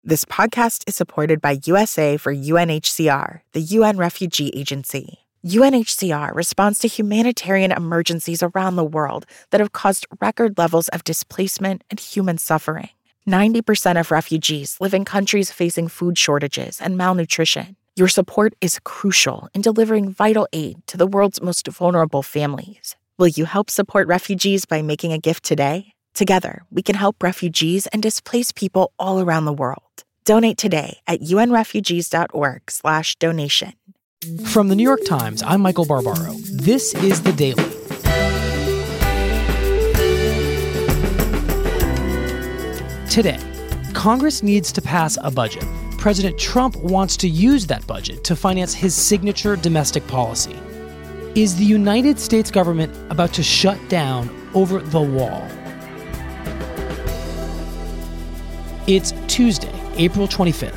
This podcast is supported by USA for UNHCR, the UN Refugee Agency. UNHCR responds to humanitarian emergencies around the world that have caused record levels of displacement and human suffering. 90% of refugees live in countries facing food shortages and malnutrition. Your support is crucial in delivering vital aid to the world's most vulnerable families. Will you help support refugees by making a gift today? Together, we can help refugees and displaced people all around the world. Donate today at unrefugees.org/donation. From the New York Times, I'm Michael Barbaro. This is The Daily. Today, Congress needs to pass a budget. President Trump wants to use that budget to finance his signature domestic policy. Is the United States government about to shut down over the wall? It's Tuesday, April 25th.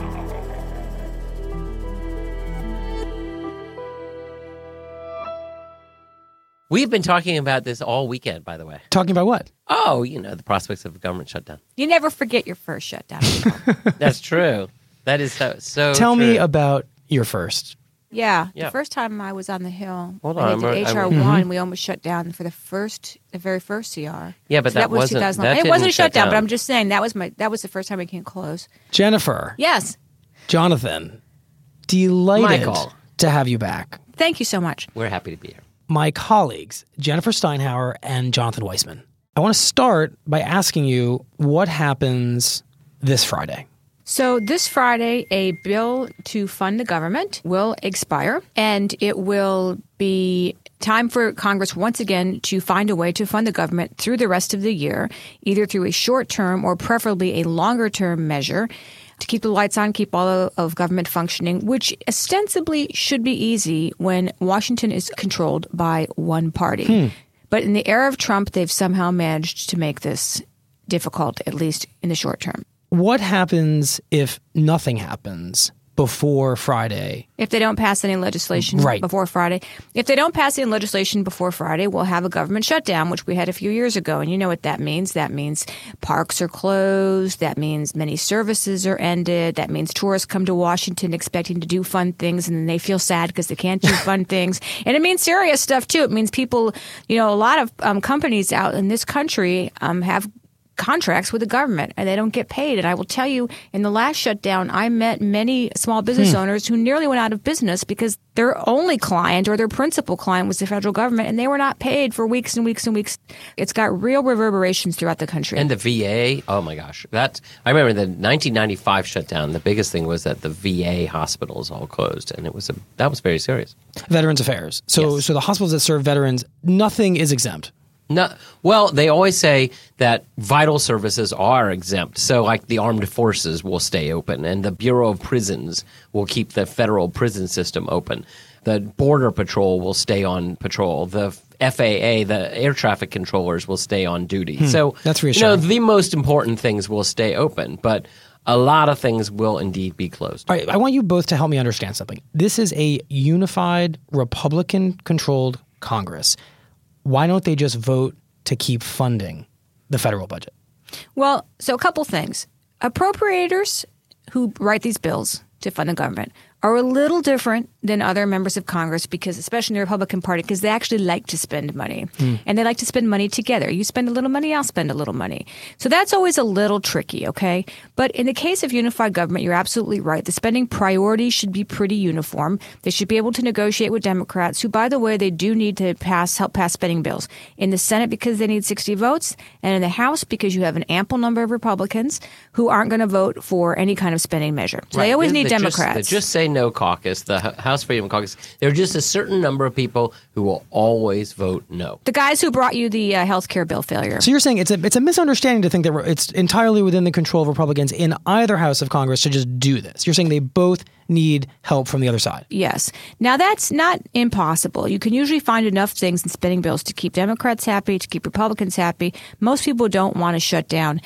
We've been talking about this all weekend, by the way. Talking about what? Oh, the prospects of a government shutdown. You never forget your first shutdown. That's true. That is so Tell true. me about your first. Yeah. Yeah. The first time I was on the Hill, Hold I on, did I'm- HR1, we almost shut down for the very first CR. Yeah, but So that wasn't- 2009. that It wasn't didn't a shut shutdown, down. but I'm just saying that was the first time we came close. Jennifer. Yes. Jonathan. Delighted Michael. to have you back. Thank you so much. We're happy to be here. My colleagues, Jennifer Steinhauer and Jonathan Weissman. I want to start by asking you what happens this Friday. So this Friday, a bill to fund the government will expire, and it will be time for Congress once again to find a way to fund the government through the rest of the year, either through a short-term or preferably a longer-term measure to keep the lights on, keep all of government functioning, which ostensibly should be easy when Washington is controlled by one party. But in the era of Trump, they've somehow managed to make this difficult, at least in the short term. What happens if nothing happens before Friday? If they don't pass any legislation before Friday. If they don't pass any legislation before Friday, we'll have a government shutdown, which we had a few years ago. And you know what that means. That means parks are closed. That means many services are ended. That means tourists come to Washington expecting to do fun things, and then they feel sad because they can't do fun things. And it means serious stuff, too. It means people, a lot of companies out in this country have contracts with the government and they don't get paid. And I will tell you, in the last shutdown, I met many small business owners who nearly went out of business because their only client or their principal client was the federal government, and they were not paid for weeks and weeks and weeks. It's got real reverberations throughout the country. And the VA, oh my gosh. I remember the 1995 shutdown, the biggest thing was that the VA hospitals all closed, and that was very serious. Veterans Affairs. So the hospitals that serve veterans, nothing is exempt. No, well, they always say that vital services are exempt. So like the armed forces will stay open, and the Bureau of Prisons will keep the federal prison system open. The Border Patrol will stay on patrol. The FAA, the air traffic controllers, will stay on duty. So that's reassuring. the most important things will stay open, but a lot of things will indeed be closed. All right, I want you both to help me understand something. This is a unified Republican-controlled Congress. Why don't they just vote to keep funding the federal budget? Well, so a couple things. Appropriators who write these bills to fund the government are a little different than other members of Congress, because especially in the Republican Party, because they actually like to spend money. And they like to spend money together. You spend a little money, I'll spend a little money. So that's always a little tricky, okay? But in the case of unified government, you're absolutely right. The spending priorities should be pretty uniform. They should be able to negotiate with Democrats, who, by the way, they do need to help pass spending bills. In the Senate, because they need 60 votes, and in the House, because you have an ample number of Republicans who aren't going to vote for any kind of spending measure. So they always need Democrats. The Just Say No caucus, the House Freedom Caucus, there are just a certain number of people who will always vote no. The guys who brought you the health care bill failure. So you're saying it's a misunderstanding to think that it's entirely within the control of Republicans in either house of Congress to just do this. You're saying they both need help from the other side. Yes. Now, that's not impossible. You can usually find enough things in spending bills to keep Democrats happy, to keep Republicans happy. Most people don't want to shut down.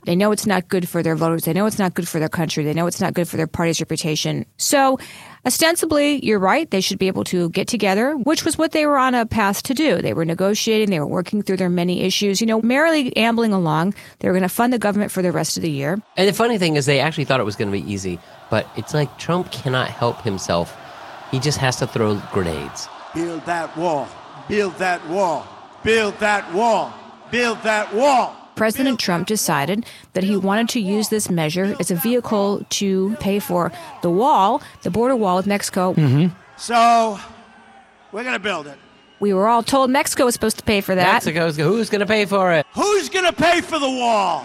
They know it's not good for their voters. They know it's not good for their country. They know it's not good for their party's reputation. So ostensibly, you're right. They should be able to get together, which was what they were on a path to do. They were negotiating. They were working through their many issues, merrily ambling along. They were going to fund the government for the rest of the year. And the funny thing is they actually thought it was going to be easy, but it's like Trump cannot help himself. He just has to throw grenades. Build that wall. Build that wall. Build that wall. Build that wall. President Trump decided that he wanted to use this measure as a vehicle to pay for the wall, the border wall with Mexico. Mm-hmm. So we're going to build it. We were all told Mexico was supposed to pay for that. Who's going to pay for it? Who's going to pay for the wall?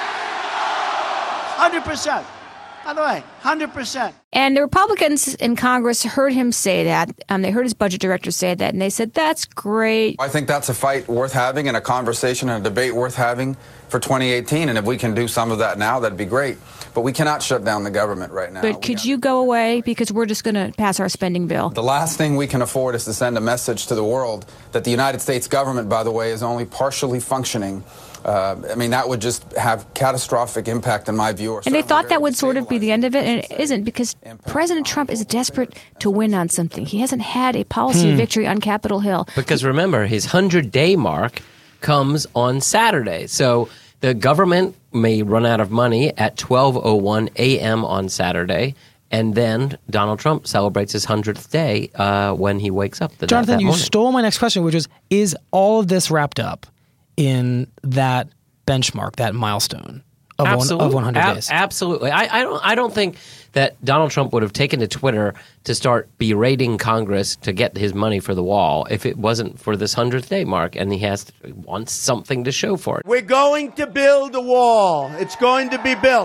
100%. By the way, 100%. And the Republicans in Congress heard him say that. They heard his budget director say that, and they said, that's great. I think that's a fight worth having and a conversation and a debate worth having for 2018. And if we can do some of that now, that'd be great. But we cannot shut down the government right now. But could you go away? Because we're just going to pass our spending bill. The last thing we can afford is to send a message to the world that the United States government, by the way, is only partially functioning. That would just have catastrophic impact in my view. And they thought that would sort of be the end of it, and it isn't, because President Trump is desperate to win on something. He hasn't had a policy victory on Capitol Hill. Because remember, his 100-day mark comes on Saturday. So the government may run out of money at 12:01 a.m. on Saturday. And then Donald Trump celebrates his 100th day when he wakes up. Jonathan, you stole my next question, which is all of this wrapped up in that benchmark, that milestone of 100 days? Absolutely. I don't think that Donald Trump would have taken to Twitter to start berating Congress to get his money for the wall if it wasn't for this 100th day mark, and he wants something to show for it. We're going to build a wall. It's going to be built.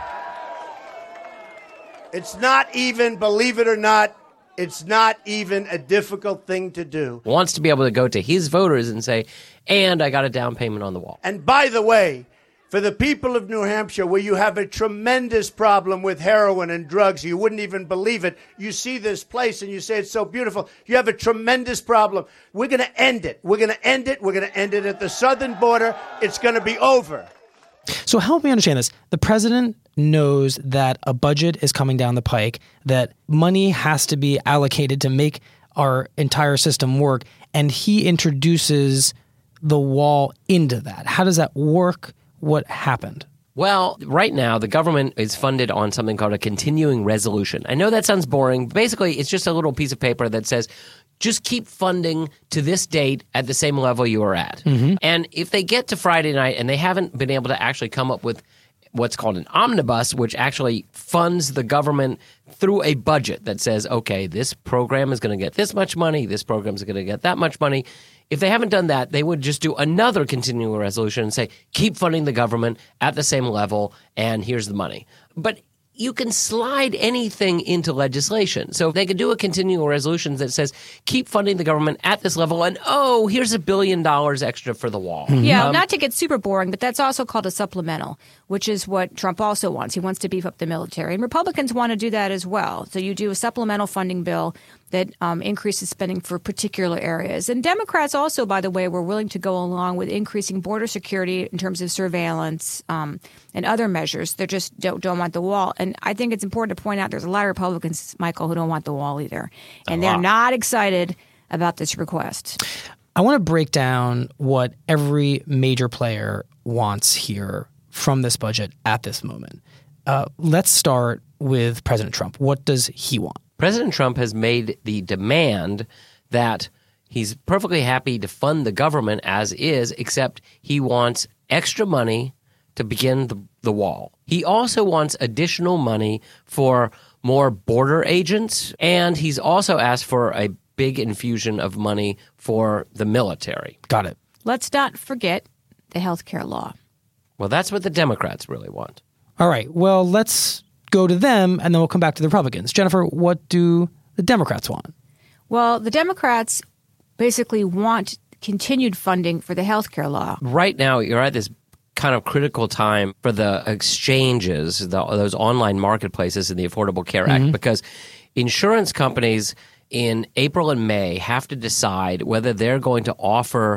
It's not even, believe it or not, it's not even a difficult thing to do. Wants to be able to go to his voters and say, and I got a down payment on the wall. And by the way, for the people of New Hampshire, where you have a tremendous problem with heroin and drugs, you wouldn't even believe it. You see this place and you say it's so beautiful. You have a tremendous problem. We're going to end it. We're going to end it. We're going to end it at the southern border. It's going to be over. So help me understand this. The president knows that a budget is coming down the pike, that money has to be allocated to make our entire system work, and he introduces the wall into that. How does that work? What happened? Well, right now, the government is funded on something called a continuing resolution. I know that sounds boring. Basically, it's just a little piece of paper that says, just keep funding to this date at the same level you are at. Mm-hmm. And if they get to Friday night and they haven't been able to actually come up with what's called an omnibus, which actually funds the government through a budget that says, okay, this program is going to get this much money, this program is going to get that much money. If they haven't done that, they would just do another continuing resolution and say, keep funding the government at the same level, and here's the money. But you can slide anything into legislation. So they could do a continuing resolution that says, keep funding the government at this level, and here's $1 billion extra for the wall. Mm-hmm. Yeah, not to get super boring, but that's also called a supplemental, which is what Trump also wants. He wants to beef up the military. And Republicans want to do that as well. So you do a supplemental funding bill that increases spending for particular areas. And Democrats also, by the way, were willing to go along with increasing border security in terms of surveillance and other measures. They just don't want the wall. And I think it's important to point out there's a lot of Republicans, Michael, who don't want the wall either. And they're not excited about this request. I want to break down what every major player wants here from this budget at this moment. Let's start with President Trump. What does he want? President Trump has made the demand that he's perfectly happy to fund the government as is, except he wants extra money to begin the wall. He also wants additional money for more border agents, and he's also asked for a big infusion of money for the military. Got it. Let's not forget the health care law. Well, that's what the Democrats really want. All right. Well, let's go to them, and then we'll come back to the Republicans. Jennifer, what do the Democrats want? Well, the Democrats basically want continued funding for the health care law. Right now, you're at this kind of critical time for the exchanges, those online marketplaces in the Affordable Care Act, because insurance companies in April and May have to decide whether they're going to offer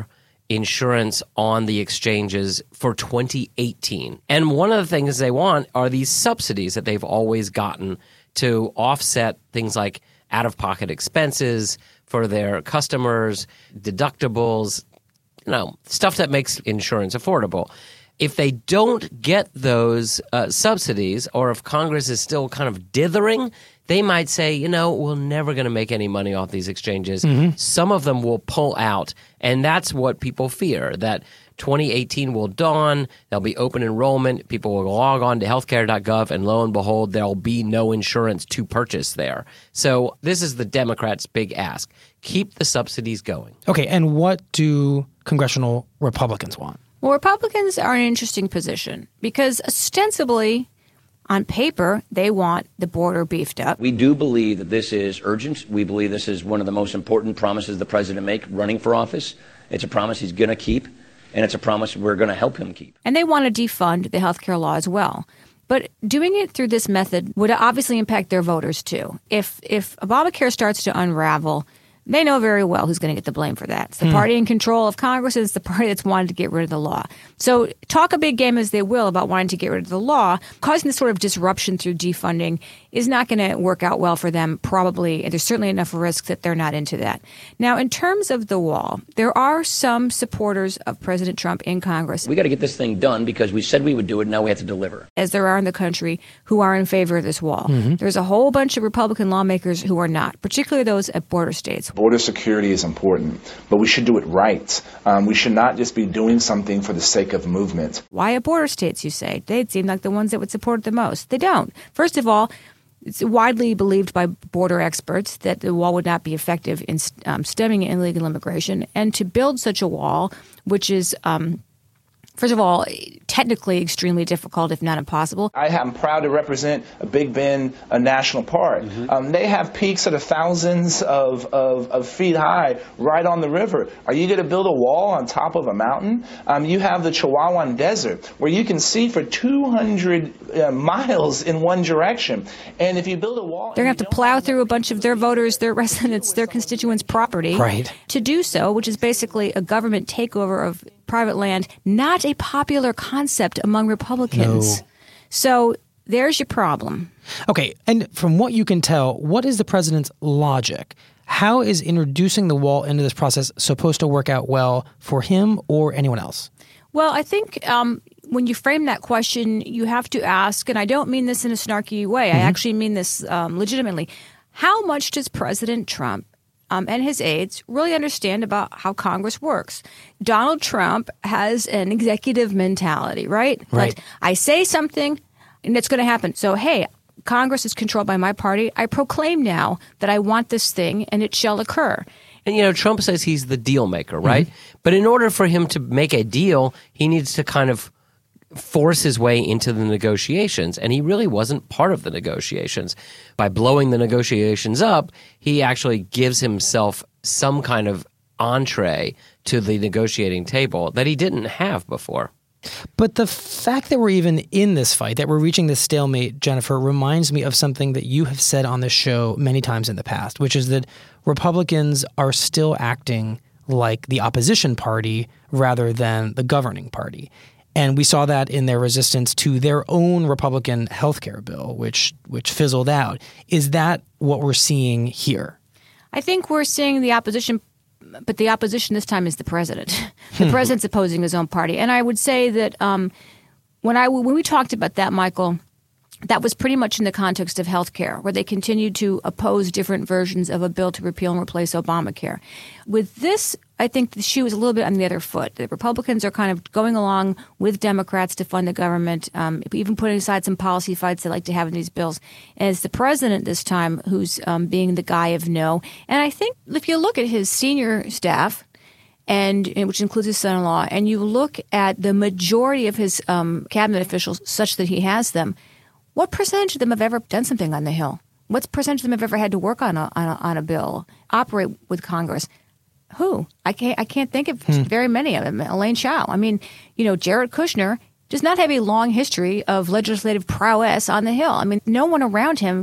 insurance on the exchanges for 2018. And one of the things they want are these subsidies that they've always gotten to offset things like out-of-pocket expenses for their customers, deductibles, stuff that makes insurance affordable. If they don't get those subsidies, or if Congress is still kind of dithering, they might say, we're never going to make any money off these exchanges. Mm-hmm. Some of them will pull out, and that's what people fear, that 2018 will dawn, there'll be open enrollment, people will log on to healthcare.gov, and lo and behold, there'll be no insurance to purchase there. So this is the Democrats' big ask. Keep the subsidies going. Okay, and what do congressional Republicans want? Well, Republicans are in an interesting position because ostensibly, on paper, they want the border beefed up. We do believe that this is urgent. We believe this is one of the most important promises the president make running for office. It's a promise he's going to keep, and it's a promise we're going to help him keep. And they want to defund the health care law as well. But doing it through this method would obviously impact their voters, too. If Obamacare starts to unravel, they know very well who's going to get the blame for that. It's the party in control of Congress, and it's the party that's wanted to get rid of the law. So talk a big game as they will about wanting to get rid of the law, causing this sort of disruption through defunding is not going to work out well for them, probably. And there's certainly enough risk that they're not into that. Now, in terms of the wall, there are some supporters of President Trump in Congress. We got to get this thing done because we said we would do it, and now we have to deliver. As there are in the country who are in favor of this wall. Mm-hmm. There's a whole bunch of Republican lawmakers who are not, particularly those at border states. Border security is important, but we should do it right. We should not just be doing something for the sake of movement. Why at border states, you say? They'd seem like the ones that would support it the most. They don't. First of all, it's widely believed by border experts that the wall would not be effective in stemming illegal immigration. And to build such a wall, which is, first of all, technically extremely difficult, if not impossible. I am proud to represent Big Bend National Park. Mm-hmm. They have peaks that are thousands of feet high right on the river. Are you going to build a wall on top of a mountain? You have the Chihuahuan Desert, where you can see for 200 miles in one direction. And if you build a wall... They're going to have to plow through a bunch of their voters, their residents, their constituents' property. Right. To do so, which is basically a government takeover of private land, not a popular concept among Republicans. No. So there's your problem. Okay, and from what you can tell, what is the president's logic? How is introducing the wall into this process supposed to work out well for him or anyone else? Well, I think when you frame that question, you have to ask, and I don't mean this in a snarky way, I actually mean this legitimately, how much does President Trump and his aides really understand about how Congress works? Donald Trump has an executive mentality, right? Right. Like, I say something, and it's going to happen. So, hey, Congress is controlled by my party. I proclaim now that I want this thing, and it shall occur. And, Trump says he's the deal maker, right? Mm-hmm. But in order for him to make a deal, he needs to kind of force his way into the negotiations, and he really wasn't part of the negotiations. By blowing the negotiations up, he actually gives himself some kind of entree to the negotiating table that he didn't have before. But the fact that we're even in this fight, that we're reaching this stalemate, Jennifer, reminds me of something that you have said on this show many times in the past, which is that Republicans are still acting like the opposition party rather than the governing party. And we saw that in their resistance to their own Republican health care bill, which fizzled out. Is that what we're seeing here? I think we're seeing the opposition, but the opposition this time is the president. The president's opposing his own party. And I would say that when we talked about that, Michael, that was pretty much in the context of health care, where they continued to oppose different versions of a bill to repeal and replace Obamacare. With this, I think the shoe is a little bit on the other foot. The Republicans are kind of going along with Democrats to fund the government, even putting aside some policy fights they like to have in these bills. And it's the president this time who's being the guy of no. And I think if you look at his senior staff, and which includes his son-in-law, and you look at the majority of his cabinet officials such that he has them, what percentage of them have ever done something on the Hill? What percentage of them have ever had to work on a bill, operate with Congress? Who? I can't think of very many of them. Elaine Chao. I mean, Jared Kushner does not have a long history of legislative prowess on the Hill. I mean, no one around him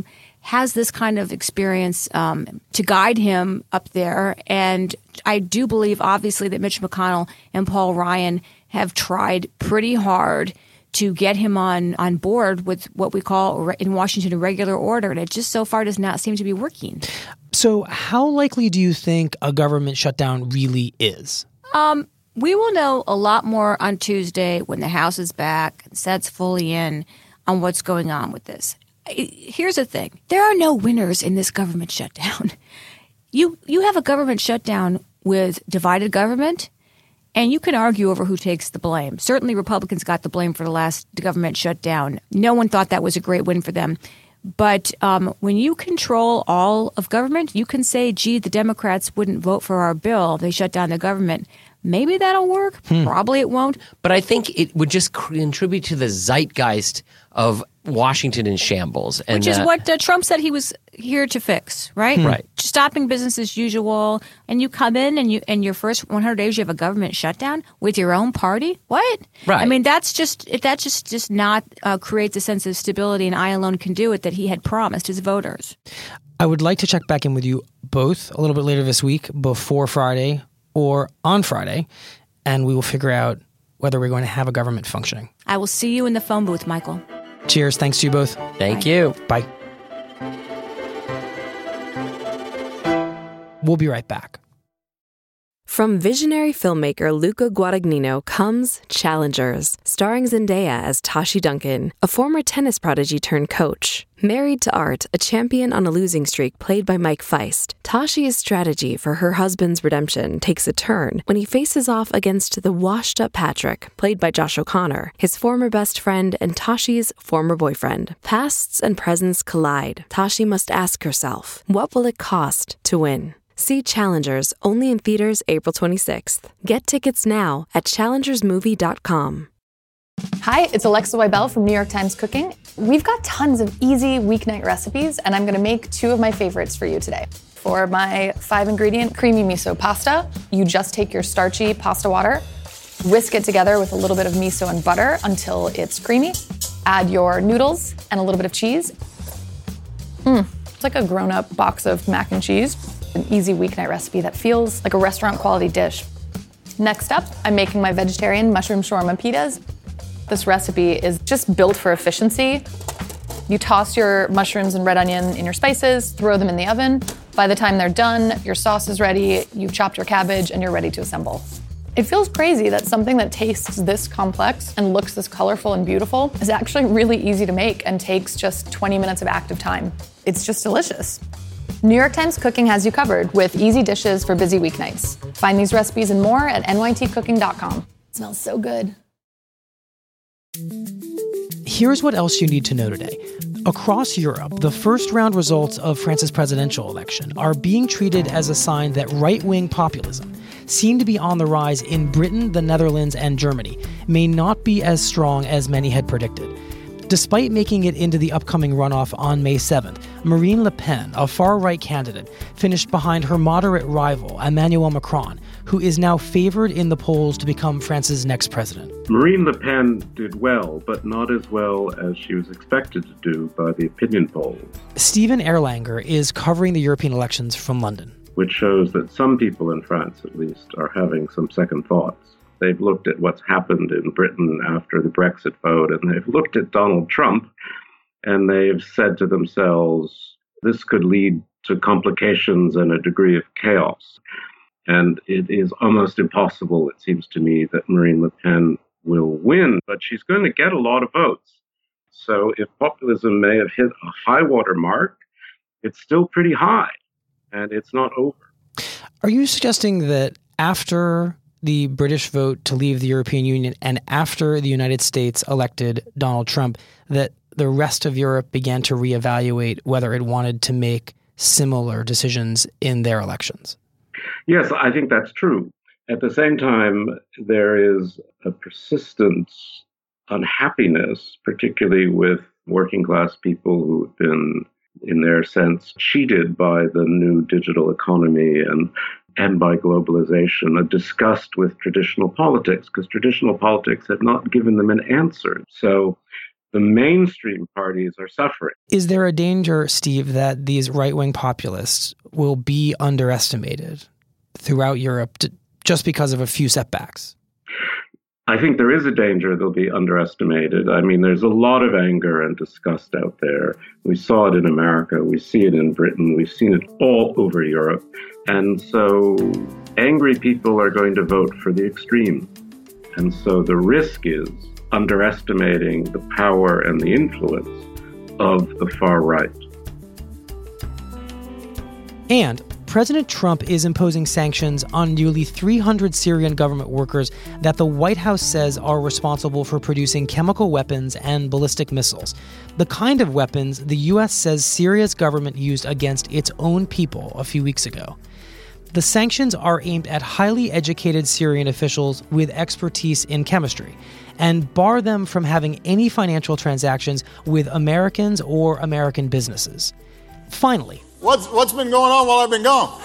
has this kind of experience to guide him up there. And I do believe, obviously, that Mitch McConnell and Paul Ryan have tried pretty hard to get him on board with what we call in Washington a regular order. And it just so far does not seem to be working. So how likely do you think a government shutdown really is? We will know a lot more on Tuesday when the House is back and Senate's fully in on what's going on with this. Here's the thing. There are no winners in this government shutdown. You have a government shutdown with divided government, and you can argue over who takes the blame. Certainly Republicans got the blame for the last government shutdown. No one thought that was a great win for them. But when you control all of government, you can say, gee, the Democrats wouldn't vote for our bill if they shut down the government. Maybe that'll work. Probably it won't. But I think it would just contribute to the zeitgeist of Washington in shambles. And which is what Trump said he was here to fix, right? Right. Stopping business as usual. And you come in and your first 100 days you have a government shutdown with your own party? What? Right. I mean, that just not creates a sense of stability, and I alone can do it, that he had promised his voters. I would like to check back in with you both a little bit later this week, before Friday or on Friday, and we will figure out whether we're going to have a government functioning. I will see you in the phone booth, Michael. Cheers. Thanks to you both. Thank you. Bye. We'll be right back. From visionary filmmaker Luca Guadagnino comes Challengers, starring Zendaya as Tashi Duncan, a former tennis prodigy turned coach. Married to Art, a champion on a losing streak played by Mike Feist, Tashi's strategy for her husband's redemption takes a turn when he faces off against the washed-up Patrick, played by Josh O'Connor, his former best friend and Tashi's former boyfriend. Pasts and presents collide. Tashi must ask herself, what will it cost to win? See Challengers, only in theaters April 26th. Get tickets now at challengersmovie.com. Hi, it's Alexa Weibel from New York Times Cooking. We've got tons of easy weeknight recipes, and I'm going to make two of my favorites for you today. For my 5-ingredient creamy miso pasta, you just take your starchy pasta water, whisk it together with a little bit of miso and butter until it's creamy. Add your noodles and a little bit of cheese. It's like a grown-up box of mac and cheese. An easy weeknight recipe that feels like a restaurant-quality dish. Next up, I'm making my vegetarian mushroom shawarma pitas. This recipe is just built for efficiency. You toss your mushrooms and red onion in your spices, throw them in the oven. By the time they're done, your sauce is ready, you've chopped your cabbage, and you're ready to assemble. It feels crazy that something that tastes this complex and looks this colorful and beautiful is actually really easy to make and takes just 20 minutes of active time. It's just delicious. New York Times Cooking has you covered with easy dishes for busy weeknights. Find these recipes and more at nytcooking.com. It smells so good. Here's what else you need to know today. Across Europe, the first-round results of France's presidential election are being treated as a sign that right-wing populism, seen to be on the rise in Britain, the Netherlands, and Germany, may not be as strong as many had predicted. Despite making it into the upcoming runoff on May 7th, Marine Le Pen, a far-right candidate, finished behind her moderate rival, Emmanuel Macron, who is now favored in the polls to become France's next president. Marine Le Pen did well, but not as well as she was expected to do by the opinion polls. Stephen Erlanger is covering the European elections from London. Which shows that some people in France, at least, are having some second thoughts. They've looked at what's happened in Britain after the Brexit vote, and they've looked at Donald Trump, and they've said to themselves, this could lead to complications and a degree of chaos. And it is almost impossible, it seems to me, that Marine Le Pen will win, but she's going to get a lot of votes. So if populism may have hit a high water mark, it's still pretty high, and it's not over. Are you suggesting that after the British vote to leave the European Union and after the United States elected Donald Trump, that the rest of Europe began to reevaluate whether it wanted to make similar decisions in their elections? Yes, I think that's true. At the same time, there is a persistent unhappiness, particularly with working class people who have been, in their sense, cheated by the new digital economy and by globalization, a disgust with traditional politics, because traditional politics have not given them an answer. So The mainstream parties are suffering. Is there a danger, Steve, that these right-wing populists will be underestimated throughout Europe just because of a few setbacks? I think there is a danger they'll be underestimated. I mean, there's a lot of anger and disgust out there. We saw it in America. We see it in Britain. We've seen it all over Europe. And so angry people are going to vote for the extreme. And so the risk is underestimating the power and the influence of the far right. And President Trump is imposing sanctions on nearly 300 Syrian government workers that the White House says are responsible for producing chemical weapons and ballistic missiles, the kind of weapons the U.S. says Syria's government used against its own people a few weeks ago. The sanctions are aimed at highly educated Syrian officials with expertise in chemistry and bar them from having any financial transactions with Americans or American businesses. Finally, What's been going on while I've been gone?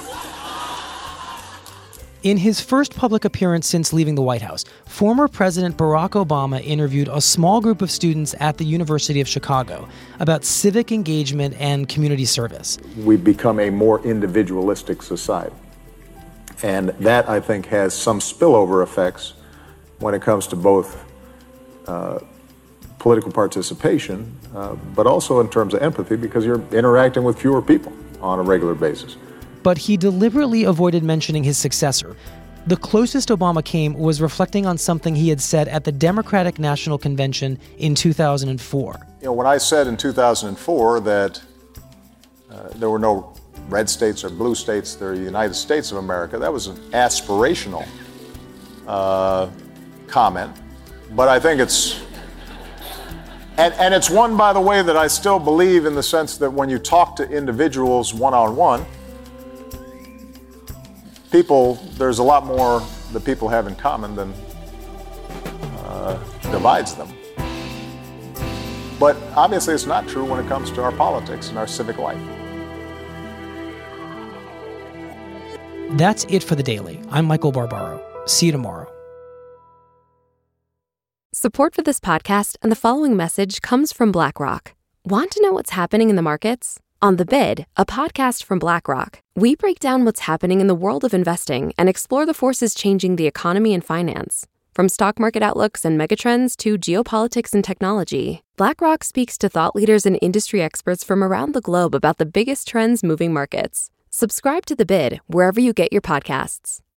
In his first public appearance since leaving the White House, former President Barack Obama interviewed a small group of students at the University of Chicago about civic engagement and community service. We've become a more individualistic society. And that, I think, has some spillover effects when it comes to both political participation, but also in terms of empathy, because you're interacting with fewer people on a regular basis. But he deliberately avoided mentioning his successor. The closest Obama came was reflecting on something he had said at the Democratic National Convention in 2004. When I said in 2004 that there were no red states or blue states, they're the United States of America, that was an aspirational comment. But I think it's... And it's one, by the way, that I still believe in the sense that when you talk to individuals one-on-one, there's a lot more that people have in common than divides them. But obviously it's not true when it comes to our politics and our civic life. That's it for The Daily. I'm Michael Barbaro. See you tomorrow. Support for this podcast and the following message comes from BlackRock. Want to know what's happening in the markets? On The Bid, a podcast from BlackRock, we break down what's happening in the world of investing and explore the forces changing the economy and finance. From stock market outlooks and megatrends to geopolitics and technology, BlackRock speaks to thought leaders and industry experts from around the globe about the biggest trends moving markets. Subscribe to The Bid wherever you get your podcasts.